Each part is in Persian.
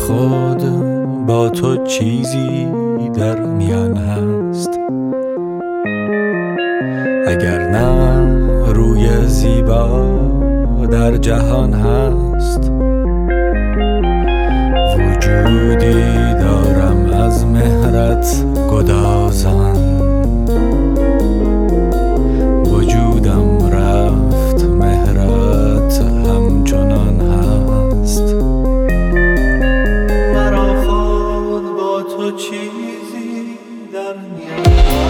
خود با تو چیزی در میان هست، اگر نه روی زیبا در جهان هست. وجودی دارم از مهرت گدازان، وجودم رفت مهرت همچنان هست. مرا خود با تو چیزی در میان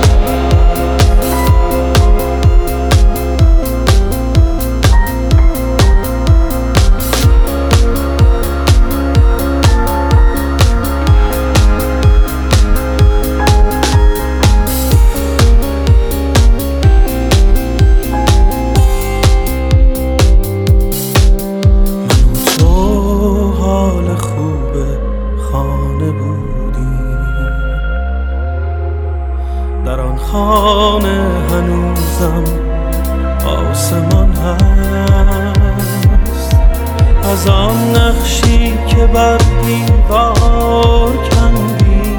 در آن خانه هنوزم آسمان هست، از آن نقشی که بر دیوار کندی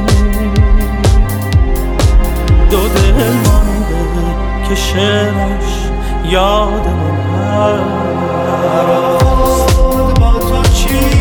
دو دل مانده که شعرش یادمان هست. با تو چی